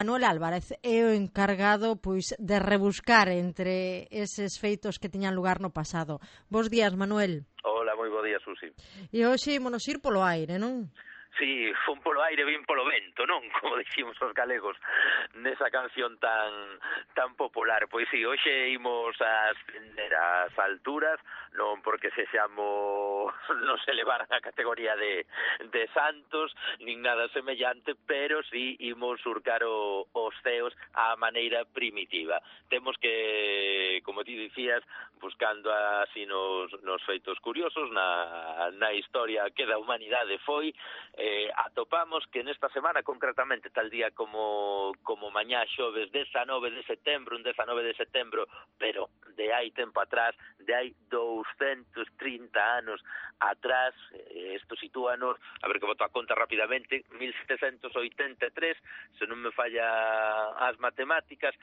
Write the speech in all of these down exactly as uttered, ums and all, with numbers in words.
Manuel Álvarez é o encargado pois de rebuscar entre eses feitos que tiñan lugar no pasado. Bos días, Manuel. Hola, moi bo día, Susi. E hoxe imos ir polo aire, non? Sí, fun polo aire, vin polo vento, non? Como dicimos os galegos nesa canción tan tan popular. Pois sí, hoxe imos a ascender as alturas, non porque sexamos nos elevar a categoría de, de santos, nin nada semellante, pero sí imos surcar o, os ceos á maneira primitiva. Temos que, como ti dicías, buscando así nos, nos feitos curiosos, na, na historia que da humanidade foi, eh, atopamos que nesta semana, concretamente tal día como, como mañá xoves dezanove de setembro, un dezanove de setembro, pero de hai tempo atrás, de hai douscentos trinta anos atrás, eh, isto sitúanos, a ver que boto a conta rapidamente, mil setecentos oitenta e tres, se non me falla as matemáticas,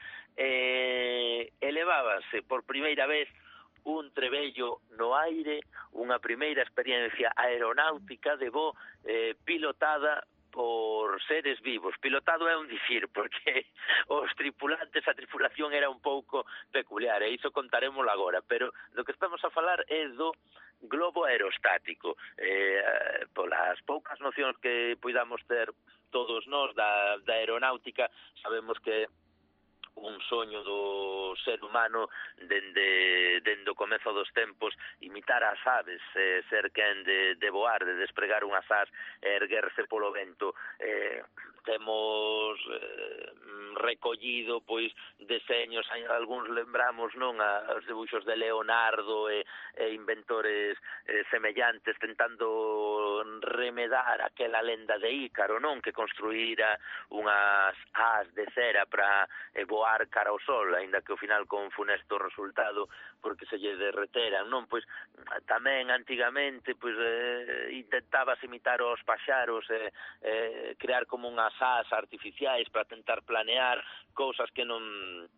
eh, elevábase por primeira vez un trebello no aire, unha primeira experiencia aeronáutica de voo eh, pilotada por seres vivos. Pilotado é un dicir, porque os tripulantes, a tripulación era un pouco peculiar, e iso contarémoslo agora, pero do que estamos a falar é do globo aerostático. Eh, polas poucas nocións que poidamos ter todos nós da, da aeronáutica, sabemos que un soño do ser humano dende, dende o comezo dos tempos, imitar as aves, eh, ser quen de, de voar, de despregar unhas as, erguerse polo vento. Eh, temos eh, recollido pois deseños, algúns lembramos, non, os debuxos de Leonardo e, e inventores eh, semellantes tentando remedar aquela lenda de Ícaro, non, que construíra unhas as de cera para eh, voar cara ao sol, aínda que ao final con funesto resultado porque se lle derreteran, non? Pois tamén antigamente pois eh, intentabas imitar os paxaros, eh, eh, crear como unhas ás artificiais para tentar planear cousas que non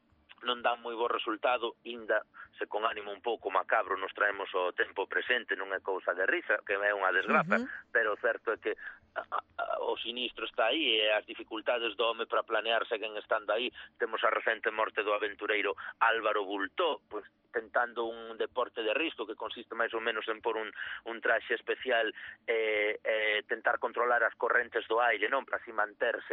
non dan moi bo resultado, inda se con ánimo un pouco macabro nos traemos o tempo presente, non é cousa de risa, que é unha desgraza, uh -huh. Pero o certo é que a, a, o sinistro está aí e as dificultades do home para planear seguen estando aí. Temos a recente morte do aventureiro Álvaro Bultó, pois tentando un deporte de risco que consiste máis ou menos en por un, un traxe especial e eh, eh, tentar controlar as correntes do aire, non, para así manterse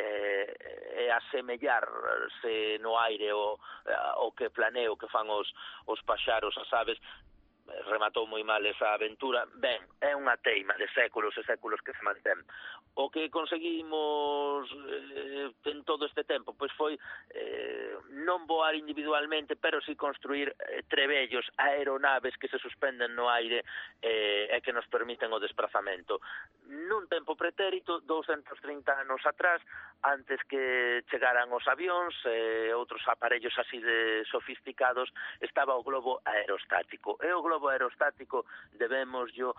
e eh, asemellarse no aire o, o que planeo que fan os, os paxaros, as aves. Rematou moi mal esa aventura. Ben, é unha teima de séculos e séculos que se mantén. O que conseguimos eh, en todo este tempo pois foi eh, non voar individualmente, pero si construir eh, trebellos, aeronaves que se suspenden no aire eh, e que nos permiten o desplazamento. Nun tempo pretérito, douscentos trinta anos atrás, antes que chegaran os avións e eh, outros aparellos así de sofisticados, estaba o globo aerostático. E o globo globo aerostático debemos yo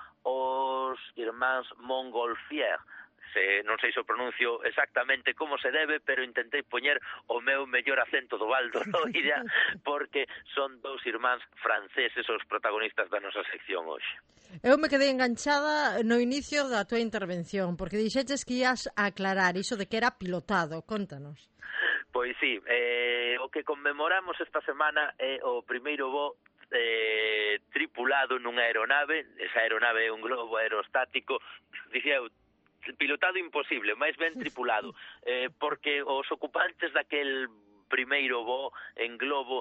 os irmáns Montgolfier. Se, non sei se o pronuncio exactamente como se debe, pero intentei poñer o meu mellor acento do Val do Loira, porque son dous irmáns franceses os protagonistas da nosa sección hoxe. Eu me quedei enganchada no inicio da tua intervención, porque dixeches que ias a aclarar iso de que era pilotado. Contanos. Pois sí, eh, o que conmemoramos esta semana é o primeiro voo eh, tripulado nunha aeronave. Esa aeronave é un globo aerostático, dicía eu, pilotado imposible, máis ben tripulado, eh, porque os ocupantes daquel primeiro voo en globo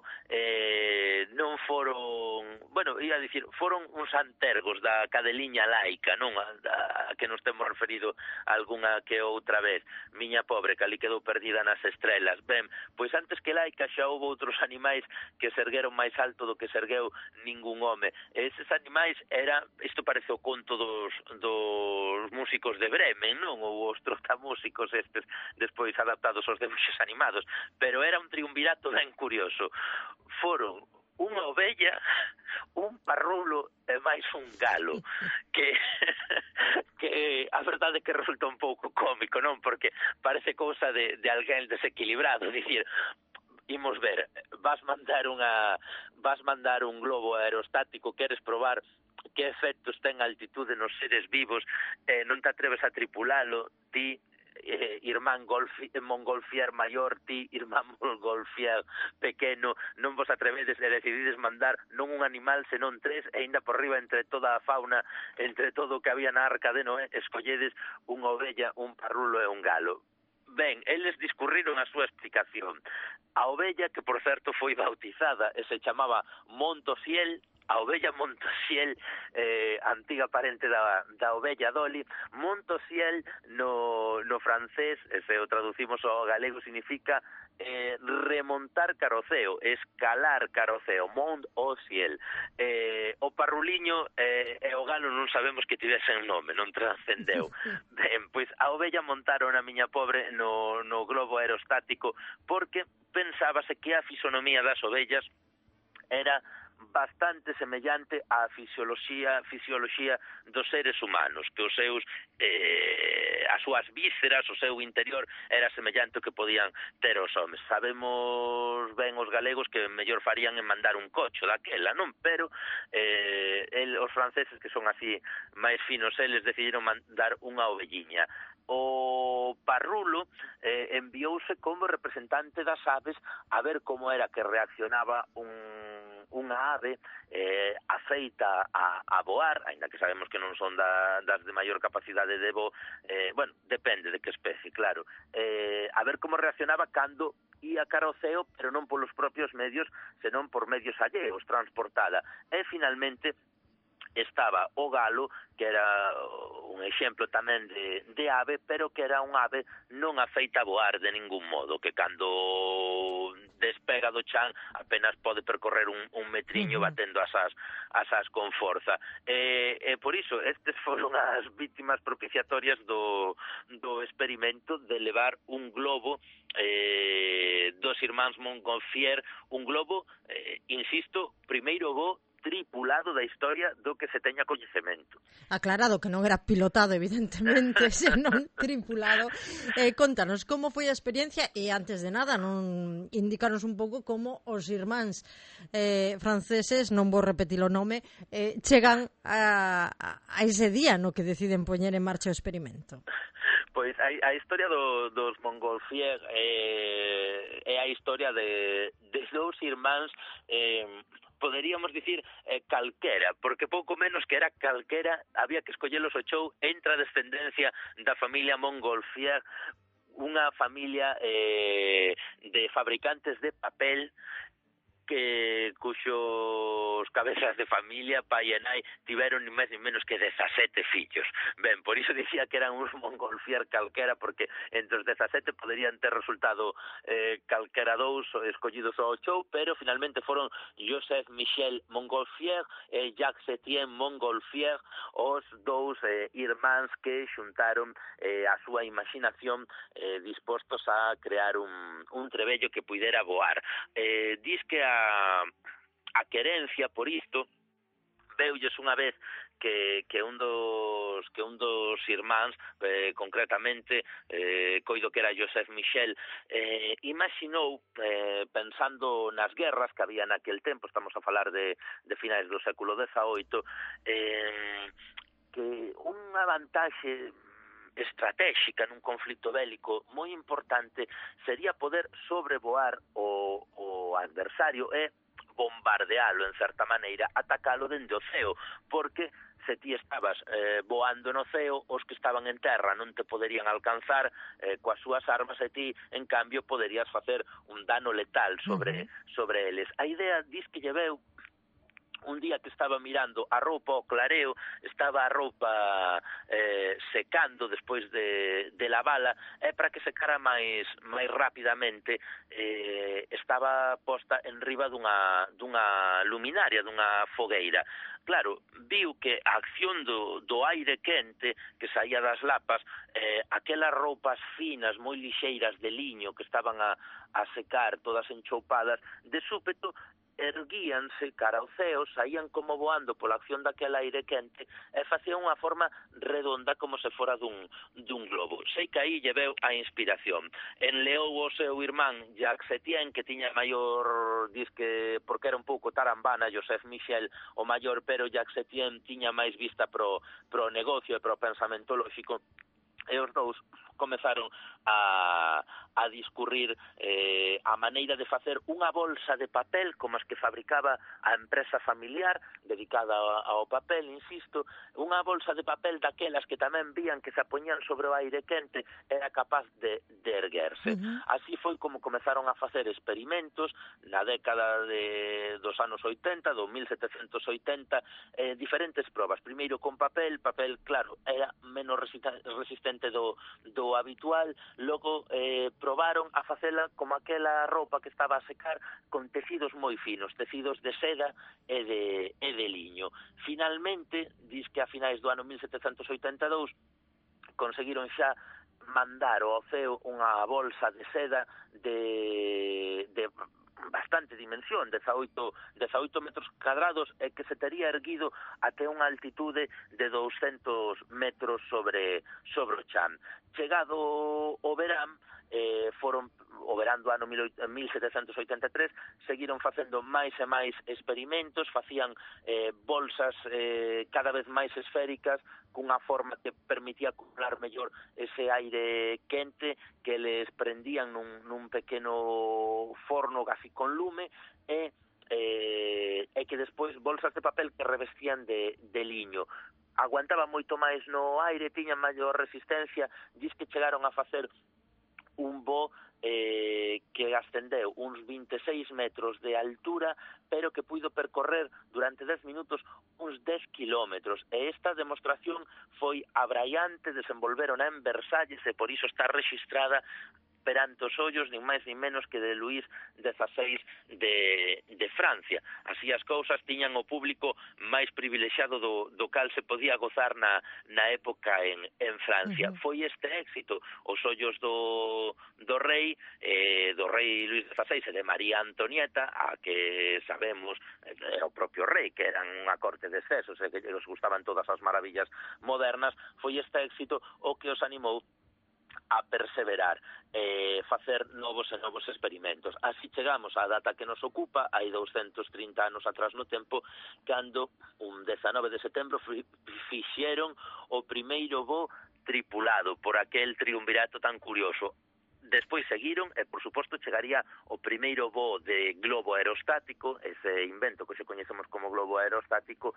eh, non foron, bueno, ia dicir, foron uns antergos da cadeliña laica, non? A, a que nos temos referido algunha que outra vez. Miña pobre, que ali quedou perdida nas estrelas. Ben, pois antes que laica xa houve outros animais que se ergueron máis alto do que se ergueu ningún home. E eses animais era, isto parece o conto dos, dos músicos de Bremen, non? Ou os trotamúsicos estes, despois adaptados aos debuxos animados, pero era un triunvirato ben curioso. Foron unha ovella, un parrulo e máis un galo, que que a verdade é que resulta un pouco cómico, non? Porque parece cousa de, de alguén desequilibrado, dicir, imos ver, vas mandar unha vas mandar un globo aerostático, queres probar que efectos ten a altitude nos seres vivos, eh, non te atreves a tripulalo, ti eh, irmán Golfi, Montgolfier maior, ti, irmán Montgolfier pequeno, non vos atrevedes e decidides mandar non un animal, senón tres, e ainda por riba entre toda a fauna, entre todo o que había na Arca de Noé, escolledes unha ovella, un parrulo e un galo. Ben, eles discurriron a súa explicación. A ovella, que por certo foi bautizada e se chamaba Montosiel, a ovella Montosiel, eh, antiga parente da, da ovella Dolly. Montosiel no, no francés, e se o traducimos ao galego, significa eh, remontar caroceo, escalar caroceo, Mont au ciel. Eh, o parruliño eh, e o galo non sabemos que tivesen nome, non trascendeu. Ben, pois a ovella montaron a miña pobre no, no globo aerostático porque pensábase que a fisonomía das ovellas era bastante semellante á fisioloxía fisioloxía dos seres humanos, que os seus eh, as súas vísceras, o seu interior era semellante ao que podían ter os homes. Sabemos ben os galegos que mellor farían en mandar un cocho daquela, non? Pero eh, el, os franceses, que son así máis finos, eles decidiron mandar unha ovelliña. O parrulo eh, enviouse como representante das aves a ver como era que reaccionaba un unha ave eh, afeita a, a voar, aínda que sabemos que non son da, das de maior capacidade de voo, eh, bueno, depende de que especie, claro, eh, a ver como reaccionaba cando ia caroceo, pero non polos propios medios, senón por medios alleos, transportada. E, finalmente, estaba o galo, que era un exemplo tamén de, de ave, pero que era un ave non afeita a voar de ningún modo, que cando despega do chan apenas pode percorrer un, un metriño batendo as as, as as con forza. E, e por iso, estes foron as vítimas propiciatorias do, do experimento de levar un globo eh, dos irmáns Montgolfier, un globo, eh, insisto, primeiro voo tripulado da historia do que se teña coñecemento. Aclarado que non era pilotado, evidentemente, senón tripulado. Eh, contanos, como foi a experiencia e, antes de nada, non indicanos un pouco como os irmáns eh, franceses, non vou repetir o nome, eh, chegan a, a ese día no que deciden poñer en marcha o experimento. Pois a, a historia do, dos Montgolfier eh, é a historia de, de dous irmáns eh, poderíamos dicir eh, calquera, porque pouco menos que era calquera, había que escollelos o chou entre a descendencia da familia Montgolfier, unha familia eh, de fabricantes de papel, que cuxos cabezas de familia, pai e nai, tiveron ni máis ni menos que dezasete fillos. Ben, por iso dicía que eran uns Montgolfier calquera, porque entre os dezasete poderían ter resultado eh, calquera dous escollidos ao chou, pero finalmente foron Joseph Michel Montgolfier e Jacques Etienne Montgolfier, os dous eh, irmáns que xuntaron eh, a súa imaginación eh, dispostos a crear un, un trebello que puidera voar. Eh, dis que a a querencia por isto veulles unha vez que, que un dos que un dos irmáns, eh, concretamente eh, coido que era Joseph Michel, eh, imaginou, eh, pensando nas guerras que había naquel tempo, estamos a falar de, de finais do século dezaoito, eh, que unha vantaxe estratégica nun conflito bélico moi importante sería poder sobrevoar o, o adversario e bombardealo, en certa maneira, atacalo dende o ceo, porque se ti estabas eh, voando no ceo, os que estaban en terra non te poderían alcanzar eh, coas súas armas, e ti, en cambio, poderías facer un dano letal sobre, uh-huh. sobre eles. A idea dis que lle veu un día que estaba mirando a roupa ao clareo, estaba a roupa eh, secando despois de, de lavala, e para que secara máis máis rapidamente eh, estaba posta en riba dunha, dunha luminaria, dunha fogueira. Claro, viu que a acción do, do aire quente que saía das lapas, eh, aquelas roupas finas, moi lixeiras de liño que estaban a, a secar, todas enchoupadas, de súpeto erguíanse cara ao ceo, saían como voando pola acción daquela aire quente e facían unha forma redonda como se fora dun, dun globo. Sei que aí lle veu a inspiración. Enleou o seu irmán Jacques Etienne, que tiña maior, disque, porque era un pouco tarambana, Joseph Michel o maior, pero Jacques Etienne tiña máis vista pro, pro negocio e pro pensamento lógico, e os dous comezaron a, a discurrir eh, a maneira de facer unha bolsa de papel como as que fabricaba a empresa familiar dedicada ao, ao papel, insisto, unha bolsa de papel daquelas que tamén vían que se apoñían sobre o aire quente era capaz de, de erguerse. Uh-huh. Así foi como comezaron a facer experimentos na década de, dos anos oitenta, do mil setecentos oitenta, eh, diferentes probas. Primeiro con papel, papel, claro, era menos resistente do, do habitual, logo eh, probaron a facela como aquela roupa que estaba a secar con tecidos moi finos, tecidos de seda e de, e de liño. Finalmente, dis que a finais do ano mil setecentos oitenta e dous conseguiron xa mandar ao ceo unha bolsa de seda de, de bastante dimensión, dezaoito metros cadrados, e que se tería erguido até unha altitude de douscentos metros sobre, sobre o chan. Chegado o verán, eh, foron o verán do ano mil setecentos oitenta e tres, seguiron facendo máis e máis experimentos, facían eh, bolsas eh, cada vez máis esféricas, cunha forma que permitía acumular mellor ese aire quente que les prendían nun, nun pequeno forno casi con lume, e, eh, e que despois bolsas de papel que revestían de, de liño. Aguantaban moito máis no aire, tiñan maior resistencia, dis que chegaron a facer un voo eh, que ascendeu uns vinte e seis metros de altura, pero que puido percorrer durante dez minutos uns dez kilómetros. E esta demostración foi abraiante, desenvolveron en Versalles, e por iso está rexistrada perante os ollos nin máis nin menos que de Luís dezaseis de, de Francia. Así as cousas, tiñan o público máis privilexiado do, do cal se podía gozar na, na época en, en Francia. Uh-huh. Foi este éxito os ollos do, do rei, eh, do rei Luís dezaseis e de María Antonieta, a que sabemos era o propio rei, que eran unha corte de excesos e que os gustaban todas as maravillas modernas. Foi este éxito o que os animou a perseverar, eh, facer novos e novos experimentos. Así chegamos á data que nos ocupa, hai douscentos trinta anos atrás no tempo, cando un dezanove de setembro fixeron o primeiro voo tripulado por aquel triunvirato tan curioso. Despois seguiron e, por suposto, chegaría o primeiro voo de globo aerostático, ese invento que se coñecemos como globo aerostático,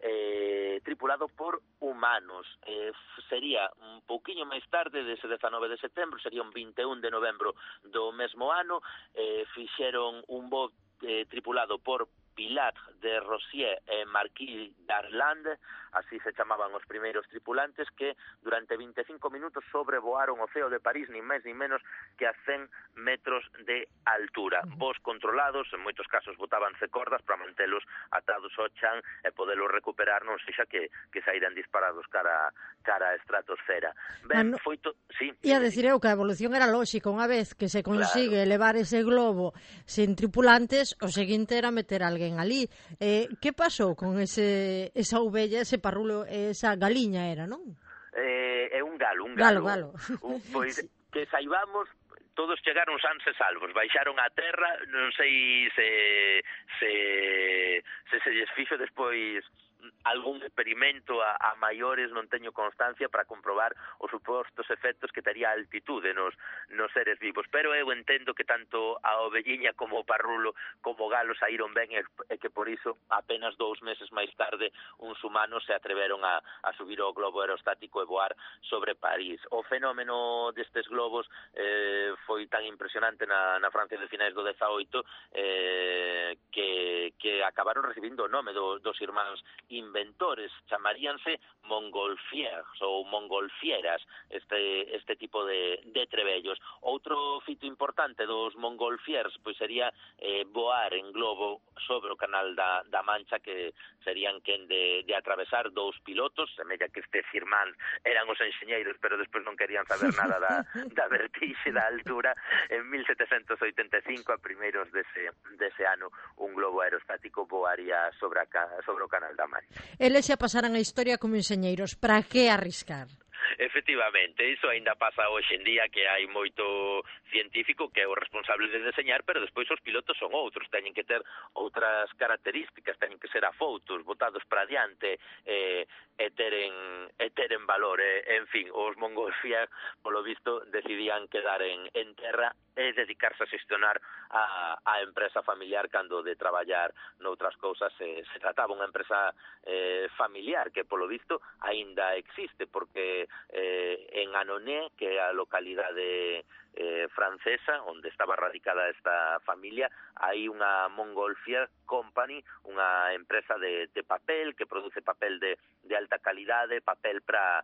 eh, tripulado por humanos. Eh, sería un pouquiño máis tarde dese dezanove de setembro, sería un vinte e un de novembro do mesmo ano, eh, fixeron un voo eh, tripulado por Pilat de Rossier e Marquis d'Arlande, así se chamaban os primeiros tripulantes, que durante vinte e cinco minutos sobrevoaron o ceo de París, nin máis nin menos que a cen metros de altura. Voos controlados, en moitos casos botábanse cordas para mantelos atados ao chan e podelos recuperar, non sexa que, que saíran disparados cara, cara a estratosfera. Ben, ah, no, foi to... sí, ia decir eu que a evolución era lóxica, unha vez que se consigue claro. elevar ese globo sin tripulantes, o seguinte era meter alguén ali. Eh, que pasou con ese esa ovella, ese parrulo, esa galiña era, non? Eh, é un galo, un galo. Galo, galo. Un, pois, que saibamos, todos chegaron sans e salvos, baixaron á terra, non sei se se se, se lles fixo despois algún experimento a, a maiores, non teño constancia para comprobar os supostos efectos que tería a altitude nos, nos seres vivos, pero eu entendo que tanto a ovelliña como o parrulo como o galo saíron ben e, e que por iso apenas dous meses máis tarde uns humanos se atreveron a, a subir ao globo aerostático e voar sobre París. O fenómeno destes globos eh, foi tan impresionante na, na Francia de finais do dezaoito eh, que, que acabaron recibindo o nome do, dos irmáns inventores, chamaríanse mongolfiers ou mongolfieras, este este tipo de, de trebellos. Outro fito importante dos mongolfiers pois sería eh, voar en globo sobre o canal da, da Mancha, que serían quen de, de atravesar dous pilotos, semella que estes irmáns eran os enxeñeiros, pero despois non querían saber nada da, da vertixe, da altura. En mil setecentos oitenta e cinco, a primeiros dese, dese ano, un globo aerostático voaría sobre, a, sobre o canal da Mancha. Eles xa pasaran a historia como enxeñeiros. Para que arriscar? efectivamente, iso aínda pasa hoxe en día, que hai moito científico que é o responsable de deseñar, pero despois os pilotos son outros, teñen que ter outras características, teñen que ser afoutos, botados para diante, eh, e teren e teren valor, eh, en fin, os Montgolfier, polo visto, decidían quedar en, en terra e dedicarse a xestionar a, a empresa familiar cando de traballar noutras cousas. eh, se trataba unha empresa eh, familiar que polo visto aínda existe, porque eh, en Annonay, que é a localidade eh, francesa onde estaba radicada esta familia, hai unha Montgolfier Company, unha empresa de, de papel que produce papel de, de alta calidade, papel para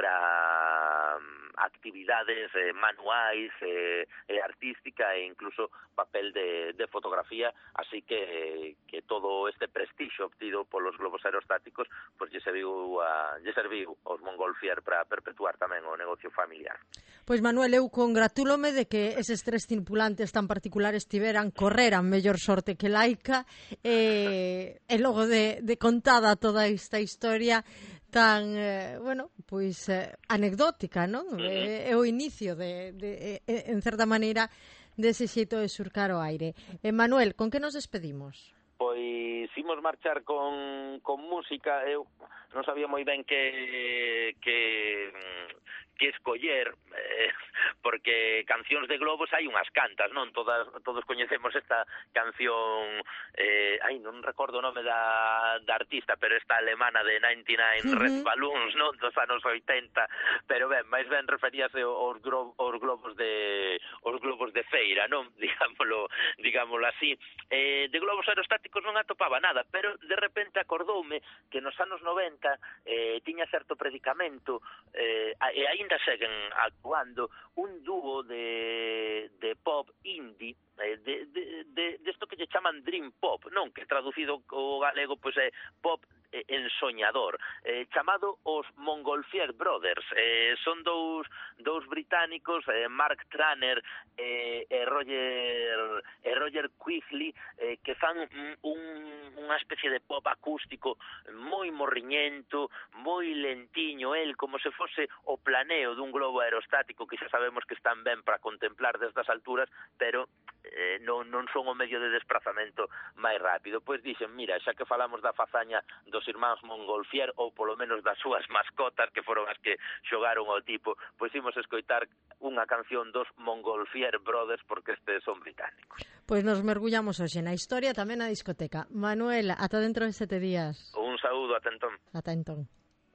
para actividades eh, manuais e eh, artística, e incluso papel de, de fotografía, así que que todo este prestixio obtido polos globos aerostáticos pois lle serviu a lle serviu aos Montgolfier para perpetuar tamén o negocio familiar. Pois Manuel, eu congratúlome de que eses tres tripulantes tan particulares tiveran correran mellor sorte que Laica, e, e logo de, de contada toda esta historia tan, eh, bueno, pois eh, anecdótica, non? Uh-huh. É, é o inicio de, de, de en certa maneira dese xeito de surcar o aire. Eh, Manuel, con que nos despedimos? Pois imos marchar con, con música. Eu non sabía moi ben que que que escoller, eh, porque cancións de globos hai unhas cantas, non? Todas, todos coñecemos esta canción, eh, ai, non recordo o nome da, da artista, pero esta alemana de noventa e nove uh-huh. Red Balloons, non? Dos anos oitenta, pero ben, máis ben referíase aos, gro, aos globos de os globos de feira, non? Digámoslo, digámoslo así. Eh, de globos aerostáticos non atopaba nada, pero de repente acordoume que nos anos noventa eh, tiña certo predicamento, eh, e aínda seguen actuando un dúo de, de pop indie, eh, de, de, de, de esto que lle chaman Dream Pop, non? Que traducido ao galego pois é pop ensoñador, eh, chamado os Montgolfier Brothers. Eh, son dous, dous británicos, eh, Mark Tranner eh, e Roger e Roger Quigley, eh, que fan un, unha especie de pop acústico moi morriñento, moi lentiño, el como se fose o planeo dun globo aerostático, que xa sabemos que están ben para contemplar desde as alturas, pero eh, non, non son o medio de desplazamento máis rápido. Pois dixen, mira, xa que falamos da fazaña dos irmáns Montgolfier, ou polo menos das súas mascotas, que foron as que xogaron ao tipo, pois imos escoitar unha canción dos Montgolfier Brothers, porque estes son británicos. Pois nos mergullamos hoxe na historia, tamén na discoteca. Manuel, ata dentro de sete días. Un saúdo, ata entón. Ata entón.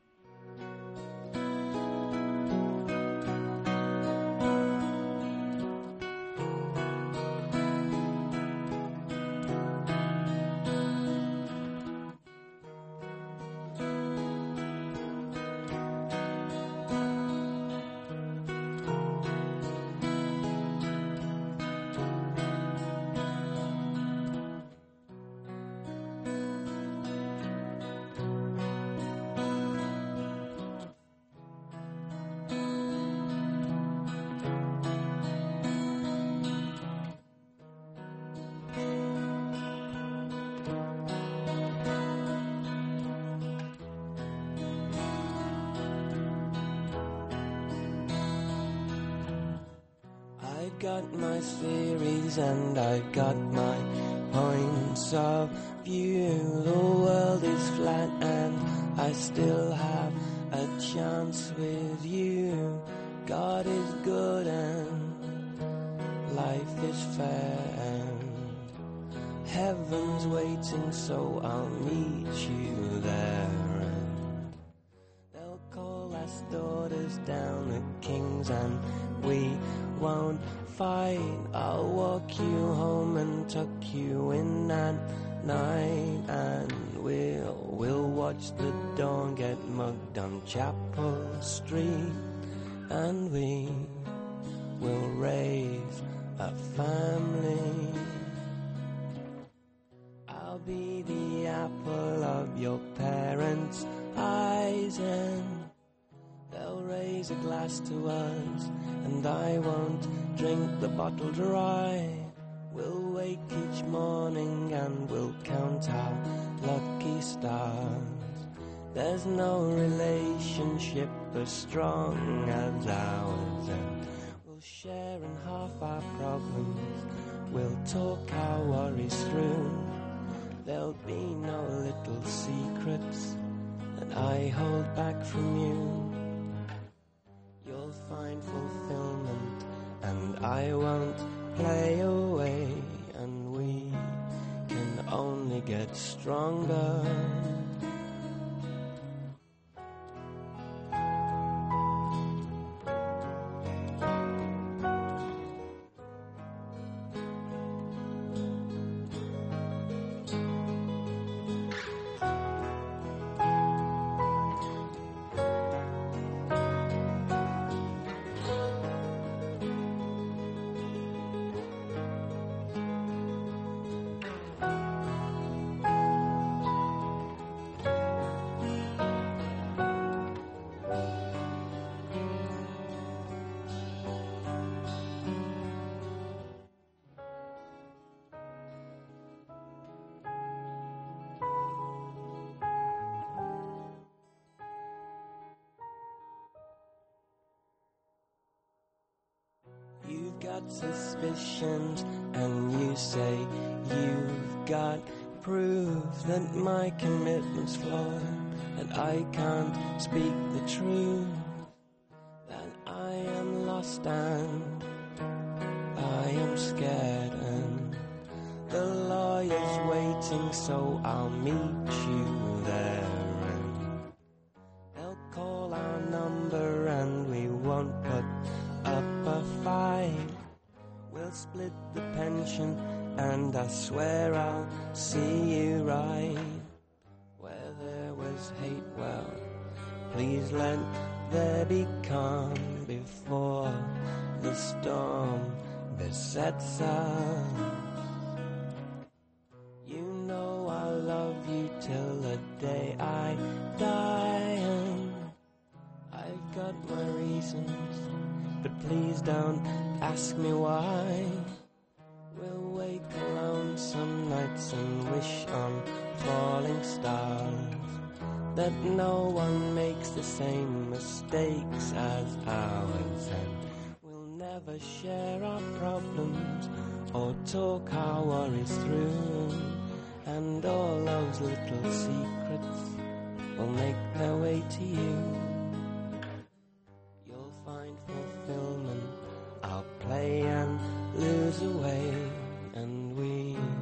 Got my theories and I've got my points of view. The world is flat and I still have a chance with you. God is good and life is fair and heaven's waiting, so I'll meet you there. And they'll call us daughters down at King's and we won't fight. I'll walk you home and tuck you in at night, and we'll we'll watch the dawn get mugged on Chapel Street, and we will raise a family. I'll be the apple of your parents' eyes, and they'll raise a glass to us, and I won't drink the bottle dry. We'll wake each morning and we'll count our lucky stars. There's no relationship as strong as ours, and we'll share in half our problems. We'll talk our worries through. There'll be no little secrets that I hold back from you. You'll find fulfillment, and I won't play away, and we can only get stronger. You've got suspicions, and you say you've got proof that my commitment's flawed, that I can't speak the truth, that I am lost and I am scared, and the lawyer's waiting, so I'll meet you there, and they'll call our number and we won't put up a fight. We'll split the pension, and I swear I'll see you right. Where there was hate, well, please let there be calm before the storm besets us. You know I'll love you till the day I die, and I've got my reasons, but please don't ask me why. We'll wake alone some nights and wish on falling stars that no one makes the same mistakes as ours, and we'll never share our problems or talk our worries through, and all those little secrets will make their way to you. Fulfillment, I'll play and lose away, and we